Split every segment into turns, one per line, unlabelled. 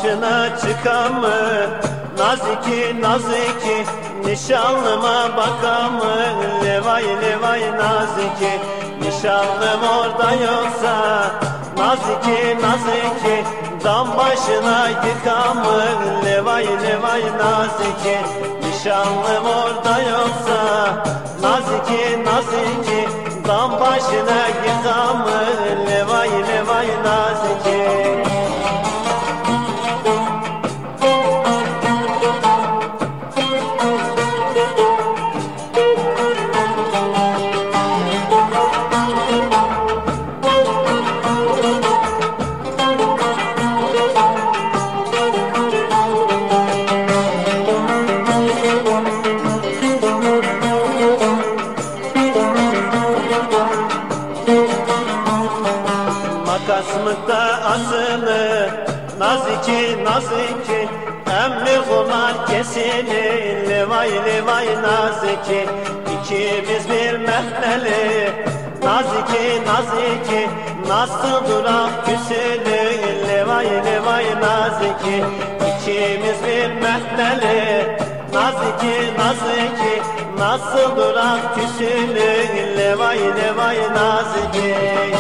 başına çıkan mı? Naziki naziki nişanlıma bakan mı? Levay levay naziki nişanlım orada yoksa, naziki naziki dam başına yıkan mı? Levay levay naziki nişanlım orada yoksa, naziki naziki dam başına yıkan mı? Levay levay naziki. Kasmıkta asılı naziki naziki emmi kuman kesini, levay levay naziki ikimiz bir mehteli, naziki naziki nasıl durak küsülü, levay levay naziki ikimiz bir mehteli, naziki naziki nasıl durak küsülü, levay levay naziki.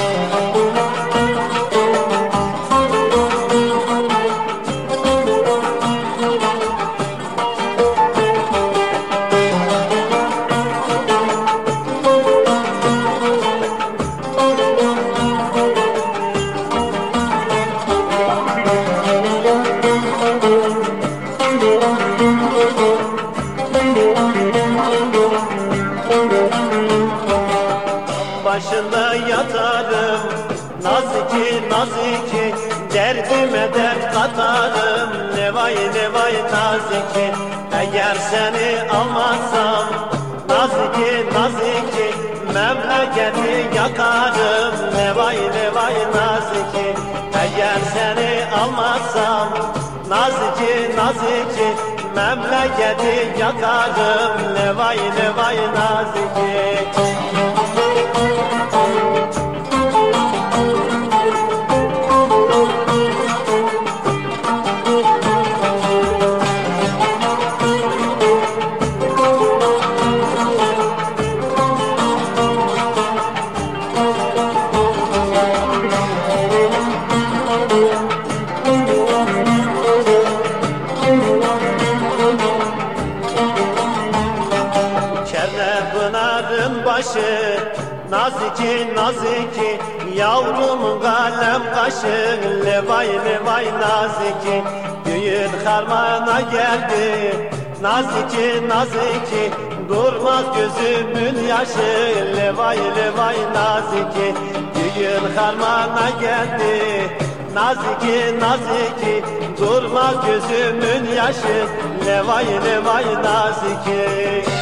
Başında yatarım naziki naziki derdime dert katarım, levay levay naziki eğer seni almazsam, naziki naziki memleketi yakarım, levay levay naziki eğer seni almazsam, naziki naziki memleketi yakarım, levay levay naziki. Pınarın başı naziki naziki yavrumun kalem kaşı, levay levay naziki düğün harmana geldi, naziki naziki durmaz gözümün yaşı, levay levay naziki düğün harmana geldi, naziki naziki durmaz gözümün yaşı, levay levay naziki.